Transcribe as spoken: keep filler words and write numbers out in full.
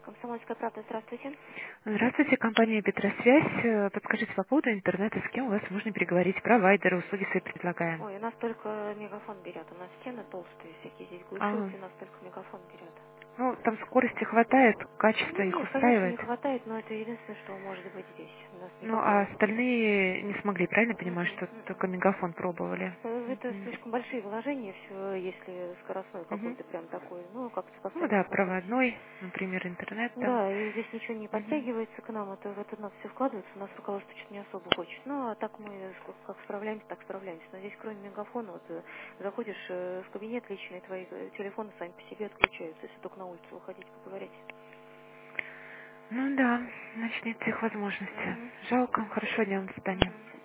Комсомольская правда, здравствуйте. Здравствуйте, компания Петросвязь. Э, Подскажите по поводу интернета, с кем у вас можно переговорить? Провайдеры, услуги свои предлагаем. Ой, у нас только мегафон берет. У нас стены толстые, всякие здесь А, глушилки, у нас только мегафон берет. ну, там скорости хватает, качество Ну, их нет, конечно, устраивает. не хватает, но это единственное, что может быть здесь. У нас Ну, а никакого... остальные не смогли, правильно Мгм, понимаю, что мгм. только мегафон пробовали? Э, Это Мгм. слишком большие вложения, все, если скоростной Мгм. какой-то прям такой, ну, как-то Ну постоянно да, смотреть. проводной, например, интернет там. Да, и здесь ничего не Мгм. подтягивается к нам, это в это надо все вкладываться, у нас руководство что-то не особо хочет. Ну, а так мы с- как справляемся, так справляемся. Но здесь кроме мегафона, вот э, заходишь э, в кабинет личный, твои э, телефоны сами по себе отключаются, если только на улицу выходить поговорить. Ну да, значит, нет всех возможностей. Угу. Жалко. Хорошего дня, до свидания.